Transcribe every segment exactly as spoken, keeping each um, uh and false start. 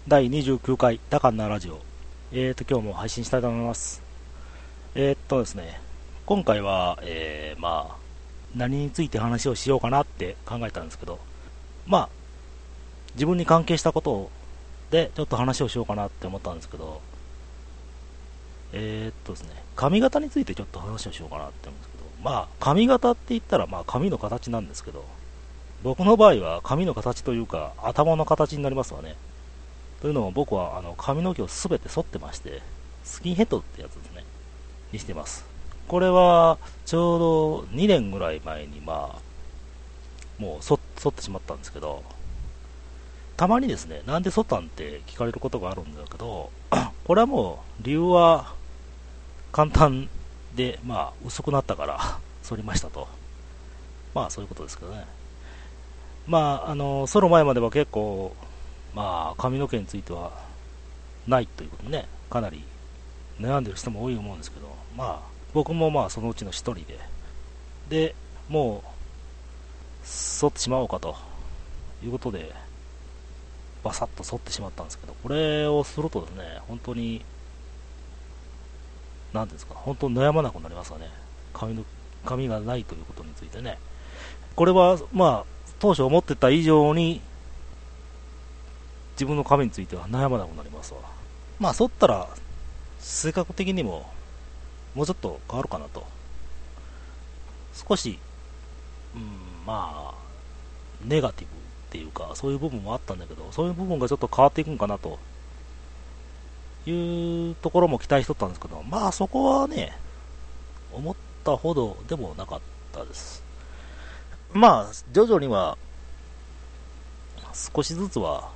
だいにじゅうきゅうかいダカンナラジオ。えーと、今日も配信したいと思います。えーっとですね、今回は、えー、まあ、何について話をしようかなって考えたんですけど、まあ、自分に関係したことでちょっと話をしようかなって思ったんですけど、えーっとですね、髪型についてちょっと話をしようかなって思うんですけど、まあ、髪型って言ったら、まあ、髪の形なんですけど、僕の場合は髪の形というか、頭の形になりますわね。というのも僕はあの髪の毛をすべて剃ってまして、スキンヘッドってやつですね、にしてます。これはちょうどにねんぐらい前に、まあ、もう剃剃ってしまったんですけど、たまにですね、なんで剃ったんって聞かれることがあるんだけど、これはもう理由は簡単で、まあ、薄くなったから剃りましたと。まあ、そういうことですけどね。まあ、あの、剃る前までは結構、まあ、髪の毛についてはないということね、かなり悩んでる人も多いと思うんですけど、まあ、僕もまあ、そのうちの一人で、で、もう、剃ってしまおうかということで、バサッと剃ってしまったんですけど、これをするとですね、本当に、なんですか、本当に悩まなくなりますよね。髪の、髪がないということについてね。これは、まあ、当初思ってた以上に、自分の髪については悩まなくなりますわ。まあ、剃ったら、性格的にも、もうちょっと変わるかなと。少し、うん、まあ、ネガティブっていうか、そういう部分もあったんだけど、そういう部分がちょっと変わっていくんかなというところも期待しとったんですけど、まあそこはね、思ったほどでもなかったです。まあ、徐々には、少しずつは、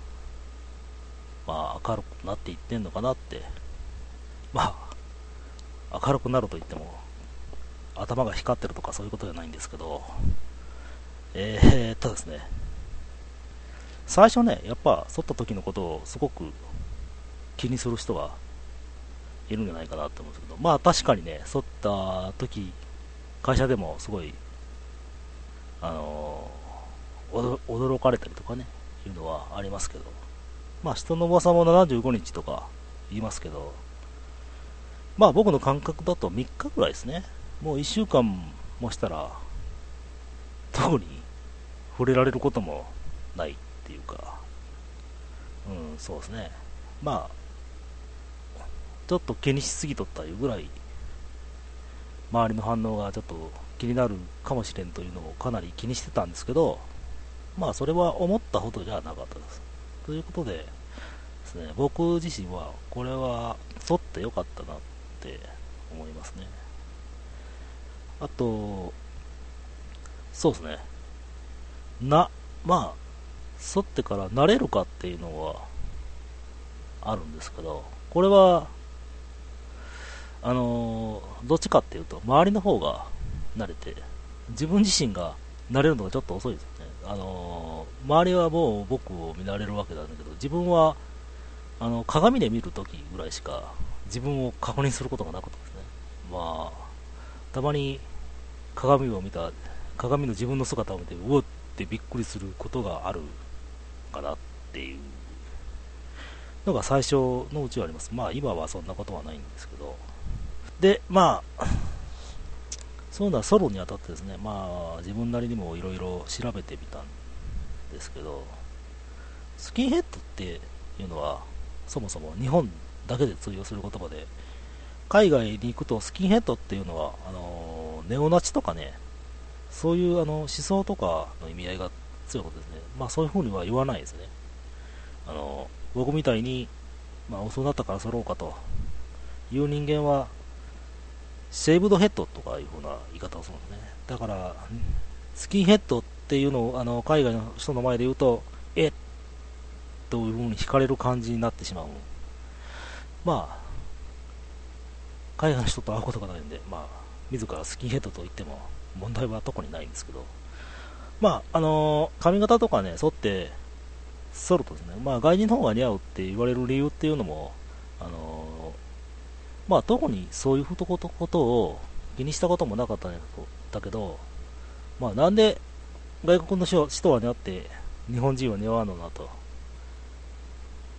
まあ明るくなっていってんのかなって、まあ、明るくなると言っても、頭が光ってるとかそういうことじゃないんですけど、えーっとですね、最初ね、やっぱ、剃った時のことをすごく気にする人がいるんじゃないかなと思うんですけど、まあ確かにね、剃った時、会社でもすごい、あのー驚かれたりとかね、いうのはありますけど、まあ人の噂もななじゅうごにちとか言いますけど、まあ僕の感覚だとみっかぐらいですね。もういっしゅうかんもしたら、特に触れられることもないっていうか、うん、そうですね。まあ、ちょっと気にしすぎとったいうぐらい、周りの反応がちょっと気になるかもしれんというのをかなり気にしてたんですけど、まあそれは思ったほどじゃなかったです。ということでですね、僕自身はこれは剃ってよかったなって思いますね。あと、そうですね。な、まあ、剃ってから慣れるかっていうのはあるんですけど、これは、あのーどっちかっていうと、周りの方が慣れて、自分自身が慣れるのがちょっと遅いですよね。あのー周りはもう僕を見慣れるわけなんだけど、自分は、あの、鏡で見るときぐらいしか、自分を確認することがなかったですね。まあ、たまに鏡を見た、鏡の自分の姿を見て、うおってびっくりすることがあるかなっていうのが最初のうちはあります。まあ今はそんなことはないんですけど。で、まあ、そういうのはソロにあたってですね、まあ自分なりにもいろいろ調べてみたんですけど、スキンヘッドっていうのはそもそも日本だけで通用する言葉で、海外に行くとスキンヘッドっていうのは、あのネオナチとかね、そういうあの思想とかの意味合いが強いことですね。まあそういうふうには言わないですね。あの僕みたいに、まあ遅くなったから揃ろうかという人間は、シェイブドヘッドとかいうふうな言い方をするんですね。だから、スキンヘッドっていうのをあの海外の人の前で言うと、えっというふうに惹かれる感じになってしまう。まあ、海外の人と会うことがないんで、まあ、自らスキンヘッドと言っても問題は特にないんですけど、まあ、あのー髪型とかね、剃って、剃るとですね、まあ、外人の方が似合うって言われる理由っていうのも、あのーまあ、特にそういうことを気にしたこともなかったんだけど、まあ、なんで外国の人は似合って日本人は似合わんのなと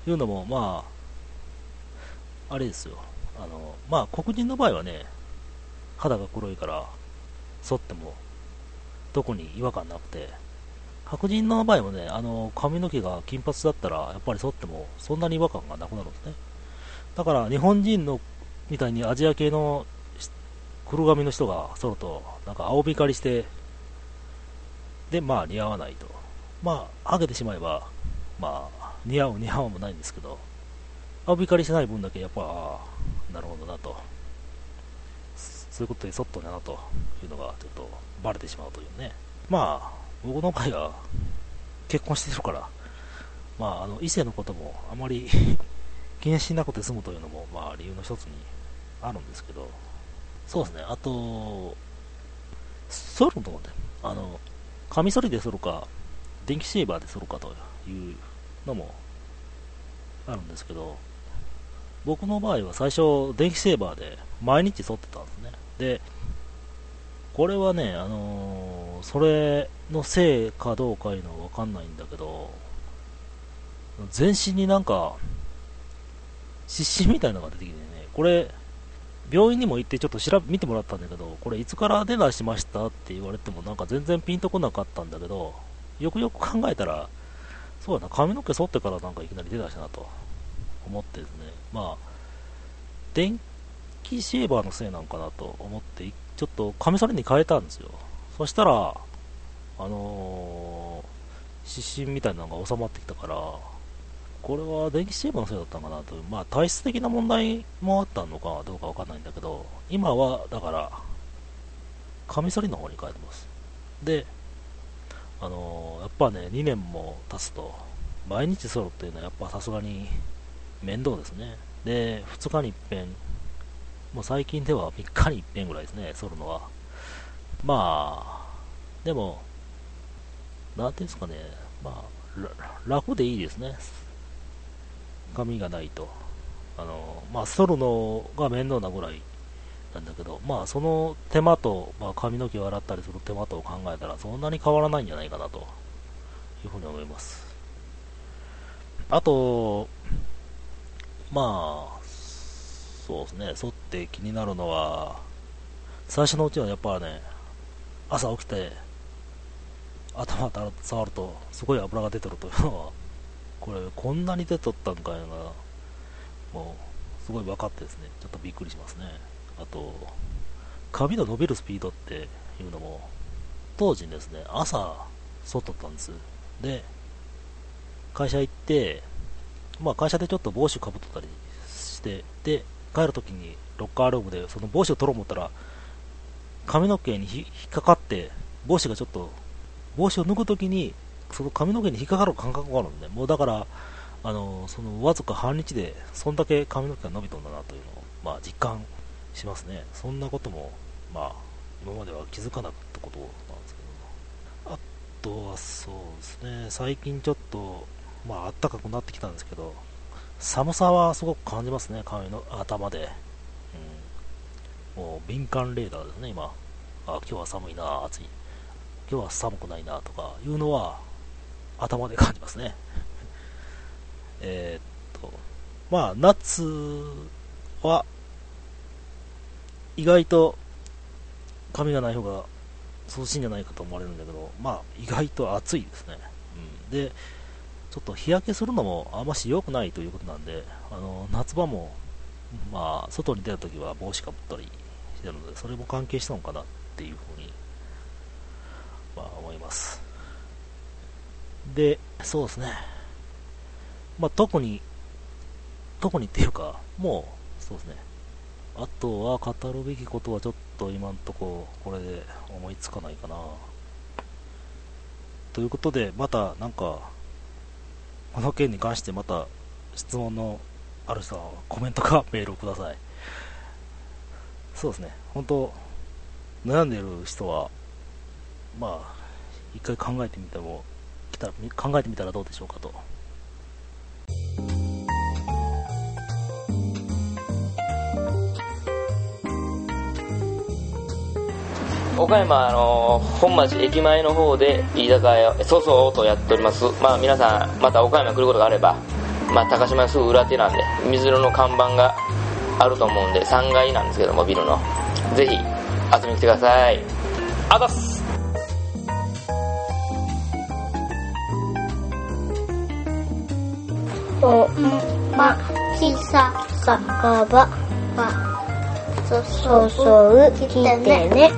いうのも、まあ、あれですよ。あの、まあ、黒人の場合はね、肌が黒いから、剃っても、特に違和感なくて、白人の場合もね、あの、髪の毛が金髪だったら、やっぱり剃っても、そんなに違和感がなくなるんですね。だから、日本人の、みたいにアジア系の黒髪の人が剃ると、なんか青光りして、で、まあ、似合わないと。まあ、ハゲてしまえば、まあ、似合う似合わもないんですけど、青光りしてない分だけ、やっぱ、ああ、なるほどなと。そういうことでそっとだなというのがちょっとバレてしまうというね。まあ僕の場合は結婚してるから、まああの異性のこともあまり気にしなくて済むというのもまあ理由の一つにあるんですけど、そうですね。あと剃るのもね、あのカミソリで剃るか電気シェーバーで剃るかというのもあるんですけど、僕の場合は最初電気シェーバーで毎日剃ってたんですね。で、これはね、あのーそれのせいかどうかいうのはわかんないんだけど、全身になんか、湿疹みたいなのが出てきてね、これ、病院にも行ってちょっと調べ、見てもらったんだけど、これいつから出だしましたって言われてもなんか全然ピンとこなかったんだけど、よくよく考えたら、そうだな、髪の毛剃ってからなんかいきなり出だしたなと思ってですね、まあ、電気シェーバーのせいなんかなと思って、ちょっとカミソリに変えたんですよ。そしたら、あのー、湿疹みたいなのが収まってきたから、これは電気シェーバーのせいだったのかなという、まあ体質的な問題もあったのかどうかわかんないんだけど、今はだから、カミソリの方に変えてます。で、あのー、やっぱね、にねんも経つと、毎日剃るっていうのはやっぱさすがに面倒ですね。で、ふつかに一遍、もう最近ではみっかに一遍ぐらいですね、剃るのは。まあ、でも、なんていうんですかね、まあ、楽でいいですね。髪がないと。あの、まあ、剃るのが面倒なぐらいなんだけど、まあ、その手間と、まあ、髪の毛を洗ったりする手間とを考えたら、そんなに変わらないんじゃないかなというふうに思います。あと、まあ、そうですね、剃って気になるのは、最初のうちはやっぱね、朝起きて、頭触ると、すごい油が出てるというのは、これ、こんなに出とったんかいな、もう、すごい分かってですね、ちょっとびっくりしますね。あと、髪の伸びるスピードっていうのも、当時ですね、朝、剃っとったんです。で、会社行って、まあ会社でちょっと帽子かぶっとったりして、で、帰るときにロッカールームでその帽子を取ろう思ったら、髪の毛に引っかかって、帽子がちょっと、帽子を脱ぐときに、その髪の毛に引っかかる感覚があるんで、もうだから、あの、そのわずか半日で、そんだけ髪の毛が伸びとんだなというのを、まあ実感しますね。そんなことも、まあ、今までは気づかなかったことなんですけど、あとはそうですね、最近ちょっと、まあ暖かくなってきたんですけど、寒さはすごく感じますね、髪の頭で。うん、もう敏感レーダーですね、今。あ、今日は寒いな、暑い。今日は寒くないなとかいうのは頭で感じますね。えーっと、まあ夏は意外と髪がない方が涼しいんじゃないかと思われるんだけど、まあ意外と暑いですね。うん、で、ちょっと日焼けするのもあんまし良くないということなんで、あの夏場も、まあ、外に出るときは帽子かぶったりしてるので、それも関係したのかなっていうふうに、まあ、思います。で、そうですね。まあ、特に、特にっていうか、もう、そうですね。あとは語るべきことはちょっと今んとここれで思いつかないかな。ということで、またなんか、この件に関してまた質問のある人はコメントかメールをください。そうですね、本当悩んでいる人は、まあ、一回考えてみても、来たら考えてみたらどうでしょうかと。 岡山、あの本町駅前の方で居酒屋そうそうとやっております。まあ皆さんまた岡山来ることがあればまあ、高島屋すぐ裏手なんで水色の看板があると思うんでさんがいなんですけども、ビルのぜひ遊びに来てください。あざっす。 おまきさ酒場そそう来てね。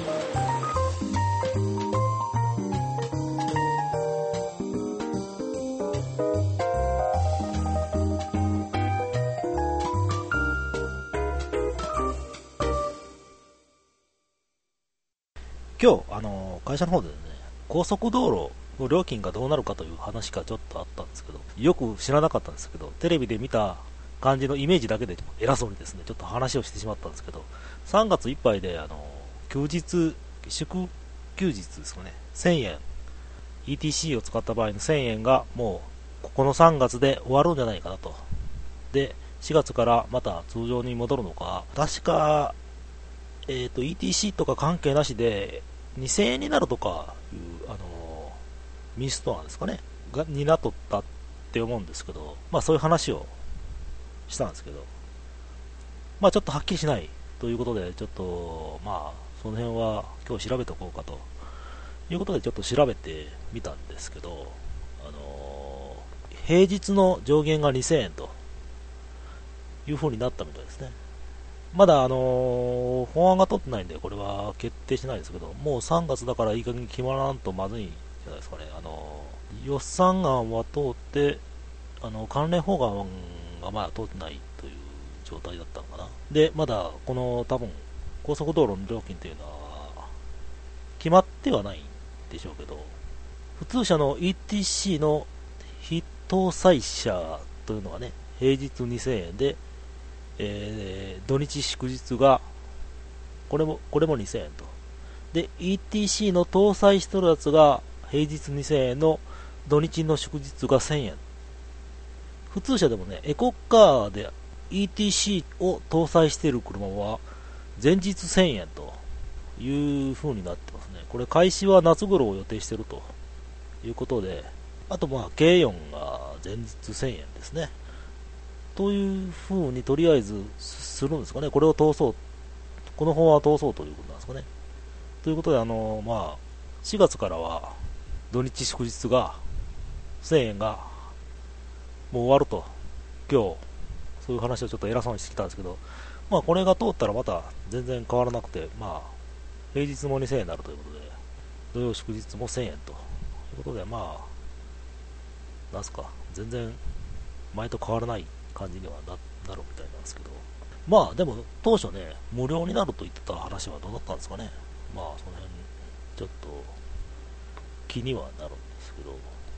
今日、あの会社の方でね、高速道路の料金がどうなるかという話がちょっとあったんですけど、よく知らなかったんですけど、テレビで見た感じのイメージだけで偉そうにですね、ちょっと話をしてしまったんですけど、さんがついっぱいで、あの休日、祝休日ですかね、せんえん、イーティーシー を使った場合のせんえんがもう、ここのさんがつで終わるんじゃないかなと。で、しがつからまた通常に戻るのか、確か、えっと、イーティーシー とか関係なしで、にせんえんになるとかいう、あのー、ミストなんですかねがになっとったって思うんですけど、まあそういう話をしたんですけど、まあちょっとはっきりしないということで、ちょっとまあその辺は今日調べておこうかということでちょっと調べてみたんですけど、あのー、平日の上限がにせんえんという風になったみたいですね。まだ、あのー、法案が通ってないんで、これは決定しないですけど、もうさんがつだからいい加減決まらんとまずいんじゃないですかね。あのー、予算案は通って、あの関連法案がまだ通ってないという状態だったのかな。で、まだこの多分高速道路の料金というのは決まってはないんでしょうけど、普通車の イーティーシー の非搭載車というのはね、平日にせんえんで、えー、土日祝日がこれもこれもにせんえんと。で イーティーシー の搭載してるやつが平日にせんえんの土日の祝日がせんえん。普通車でもね、エコカーで イーティーシー を搭載している車は前日せんえんという風になってますね。これ開始は夏頃を予定しているということで、あとまあ軽よんが前日せんえんですね。というふうにとりあえずするんですかね。これを通そう、この法案を通そうということなんですかね。ということで、あのまあ、しがつからは土日祝日がせんえんがもう終わると、今日そういう話をちょっと偉そうにしてきたんですけど、まあこれが通ったらまた全然変わらなくて、まあ平日もにせんえんになるということで、土曜祝日もせんえんということで、まあなんすか、全然前と変わらない感じには な, なるみたいなんですけど、まあでも当初ね、無料になると言ってた話はどうだったんですかね。まあその辺ちょっと気にはなるんですけど、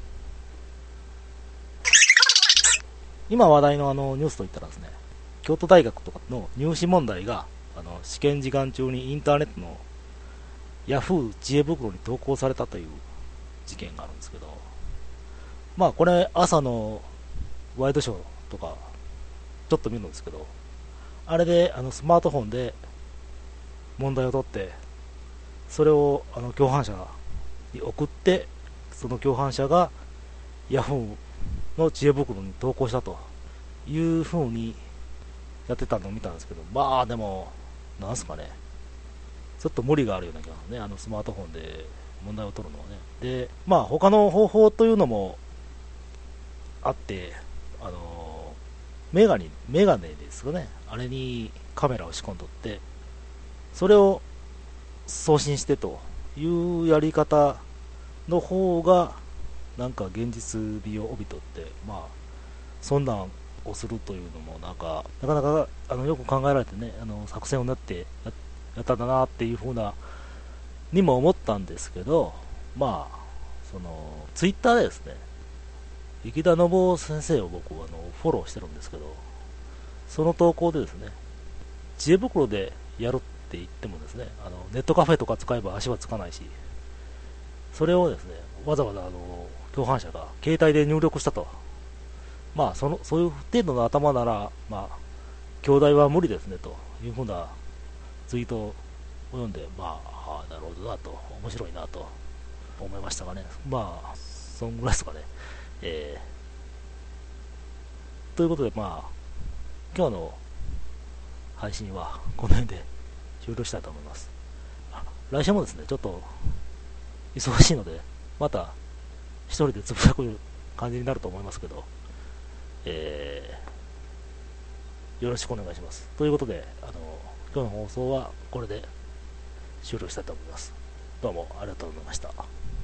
今話題のあのニュースといったらですね、京都大学とかの入試問題があの試験時間中にインターネットのヤフー知恵袋に投稿されたという事件があるんですけど、まあこれ朝のワイドショーとかちょっと見るんですけど、あれであのスマートフォンで問題を取ってそれをあの共犯者に送って、その共犯者がヤフーの知恵袋に投稿したという風にやってたのを見たんですけど、まあでもなんすかね、ちょっと無理があるような気がしますね、あのスマートフォンで問題を取るのはね。で、まあ他の方法というのもあって、あのメガネ、メガネですかね、あれにカメラを仕込んどって、それを送信してというやり方の方が、なんか現実味を帯びとって、まあ、そんなんをするというのも、なんか、なかなかあのよく考えられてね、あの作戦を練ってや、やったんだなっていうふうな、にも思ったんですけど、まあ、その、ツイッターでですね、池田信夫先生を僕はあのフォローしてるんですけど、その投稿でですね、知恵袋でやるって言ってもですね、あのネットカフェとか使えば足はつかないし、それをですね、わざわざあの共犯者が携帯で入力したと、まあそのそういう程度の頭なら、まあ兄弟は無理ですねというふうなツイートを読んで、まあ、あなるほどなと、面白いなと思いましたがね、まあそんぐらいですかね。えということで、まあ、今日の配信はこの辺で終了したいと思います。来週もですね、ちょっと忙しいので、また一人でつぶやく感じになると思いますけど、えー、よろしくお願いします。ということで、あの今日の放送はこれで終了したいと思います。どうもありがとうございました。